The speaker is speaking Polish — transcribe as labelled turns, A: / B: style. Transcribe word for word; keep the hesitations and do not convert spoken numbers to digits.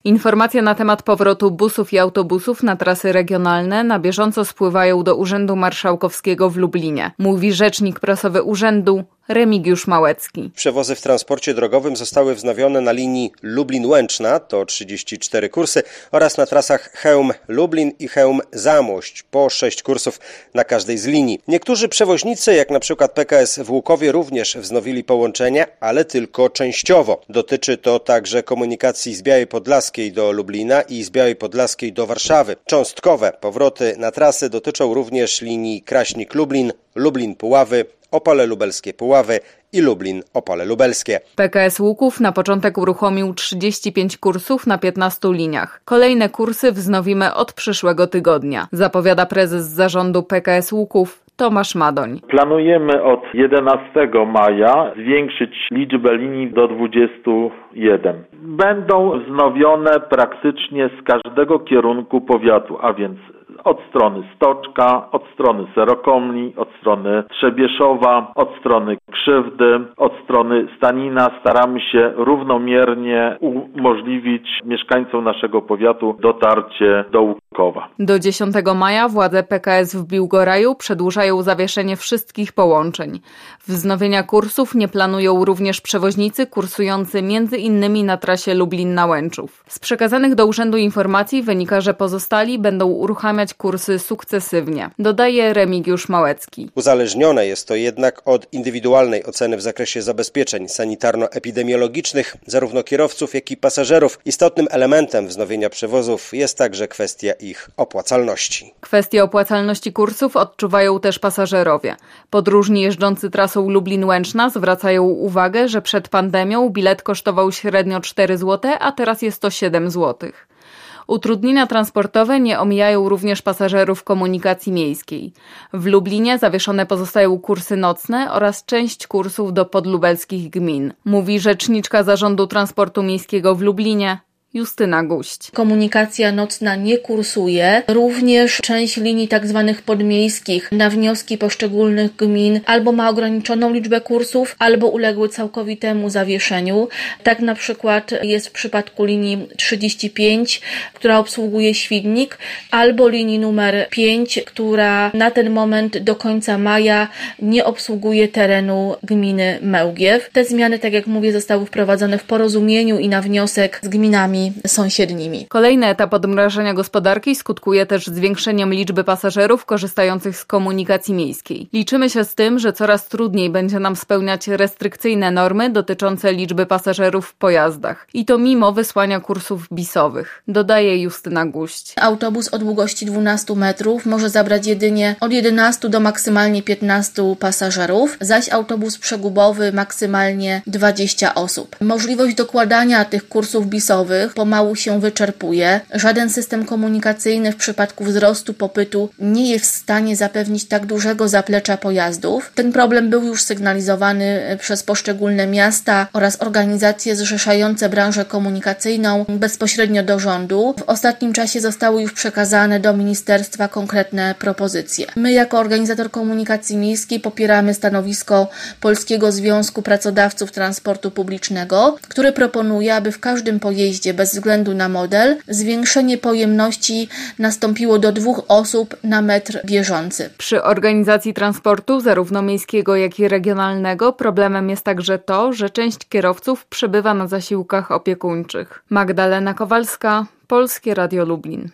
A: Informacje na temat powrotu busów i autobusów na trasy regionalne na bieżąco spływają do Urzędu Marszałkowskiego w Lublinie, mówi rzecznik prasowy urzędu Remigiusz Małecki.
B: Przewozy w transporcie drogowym zostały wznowione na linii Lublin-Łęczna, to trzydzieści cztery kursy, oraz na trasach Chełm-Lublin i Chełm-Zamość, po sześć kursów na każdej z linii. Niektórzy przewoźnicy, jak na przykład P K S w Łukowie, również wznowili połączenia, ale tylko częściowo. Dotyczy to także komunikacji z Białej Podlaskiej do Lublina i z Białej Podlaskiej do Warszawy. Cząstkowe powroty na trasy dotyczą również linii Kraśnik-Lublin, Lublin-Puławy, Opole Lubelskie-Puławy i Lublin-Opole Lubelskie.
A: P K S Łuków na początek uruchomił trzydzieści pięć kursów na piętnastu liniach. Kolejne kursy wznowimy od przyszłego tygodnia, zapowiada prezes zarządu P K S Łuków Tomasz Madoń.
C: Planujemy od jedenastego maja zwiększyć liczbę linii do dwudziestu jeden. Będą wznowione praktycznie z każdego kierunku powiatu, a więc od strony Stoczka, od strony Serokomli, od strony Trzebieszowa, od strony Krzywdy, od strony Stanina. Staramy się równomiernie umożliwić mieszkańcom naszego powiatu dotarcie do Łukowa.
A: Do dziesiątego maja władze P K S w Biłgoraju przedłużają zawieszenie wszystkich połączeń. Wznowienia kursów nie planują również przewoźnicy kursujący między innymi na trasie Lublin-Nałęczów. Z przekazanych do urzędu informacji wynika, że pozostali będą uruchamiać kursy sukcesywnie, dodaje Remigiusz Małecki.
B: Uzależnione jest to jednak od indywidualnej oceny w zakresie zabezpieczeń sanitarno-epidemiologicznych zarówno kierowców, jak i pasażerów. Istotnym elementem wznowienia przewozów jest także kwestia ich opłacalności.
A: Kwestię opłacalności kursów odczuwają też pasażerowie. Podróżni jeżdżący trasą Lublin-Łęczna zwracają uwagę, że przed pandemią bilet kosztował średnio cztery złote, a teraz jest to siedem złotych. Utrudnienia transportowe nie omijają również pasażerów komunikacji miejskiej. W Lublinie zawieszone pozostają kursy nocne oraz część kursów do podlubelskich gmin, mówi rzeczniczka Zarządu Transportu Miejskiego w Lublinie Justyna Guść.
D: Komunikacja nocna nie kursuje. Również część linii tak zwanych podmiejskich na wnioski poszczególnych gmin albo ma ograniczoną liczbę kursów, albo uległy całkowitemu zawieszeniu. Tak na przykład jest w przypadku linii trzydzieści pięć, która obsługuje Świdnik, albo linii numer pięć, która na ten moment do końca maja nie obsługuje terenu gminy Mełgiew. Te zmiany, tak jak mówię, zostały wprowadzone w porozumieniu i na wniosek z gminami sąsiednimi.
A: Kolejny etap odmrażania gospodarki skutkuje też zwiększeniem liczby pasażerów korzystających z komunikacji miejskiej. Liczymy się z tym, że coraz trudniej będzie nam spełniać restrykcyjne normy dotyczące liczby pasażerów w pojazdach. I to mimo wysłania kursów bisowych, dodaje Justyna Guść.
D: Autobus o długości dwunastu metrów może zabrać jedynie od jedenastu do maksymalnie piętnastu pasażerów, zaś autobus przegubowy maksymalnie dwadzieścia osób. Możliwość dokładania tych kursów bisowych pomału się wyczerpuje. Żaden system komunikacyjny w przypadku wzrostu popytu nie jest w stanie zapewnić tak dużego zaplecza pojazdów. Ten problem był już sygnalizowany przez poszczególne miasta oraz organizacje zrzeszające branżę komunikacyjną bezpośrednio do rządu. W ostatnim czasie zostały już przekazane do ministerstwa konkretne propozycje. My jako organizator komunikacji miejskiej popieramy stanowisko Polskiego Związku Pracodawców Transportu Publicznego, który proponuje, aby w każdym pojeździe bez względu na model zwiększenie pojemności nastąpiło do dwóch osób na metr bieżący.
A: Przy organizacji transportu zarówno miejskiego, jak i regionalnego problemem jest także to, że część kierowców przebywa na zasiłkach opiekuńczych. Magdalena Kowalska, Polskie Radio Lublin.